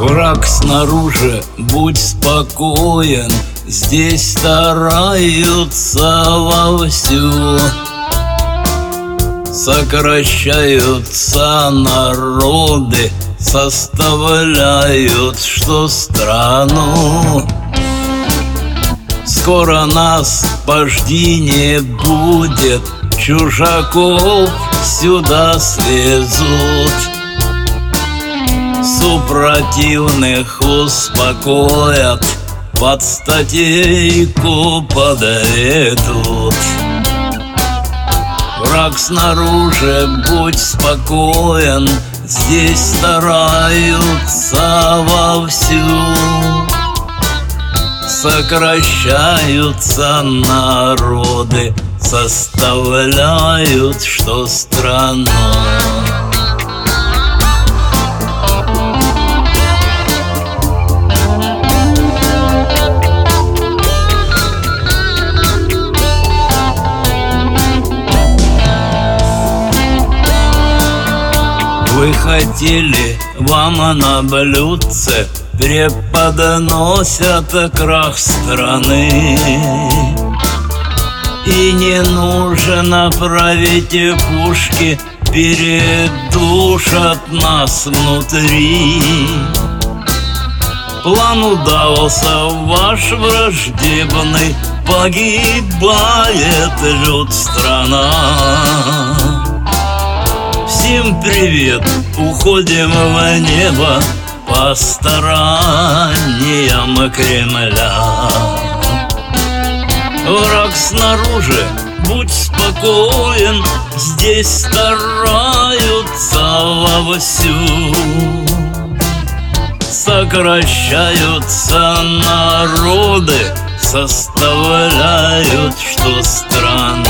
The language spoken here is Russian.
Враг снаружи, будь спокоен, здесь стараются вовсю. Сокращаются народы, составляют что страну. Скоро нас пожди не будет, чужаков сюда свезут. Супротивных успокоят, под статейку подведут. Враг снаружи, будь спокоен, здесь стараются вовсю. Сокращаются народы, составляют что страну. Вы хотели, вам на блюдце преподносят крах страны. И не нужно править пушки, передушат нас внутри. План удался ваш враждебный, погибает люд, страна. Всем привет, уходим в небо по стараниям Кремля. Враг снаружи, будь спокоен, здесь стараются вовсю. Сокращаются народы, составляют что страну.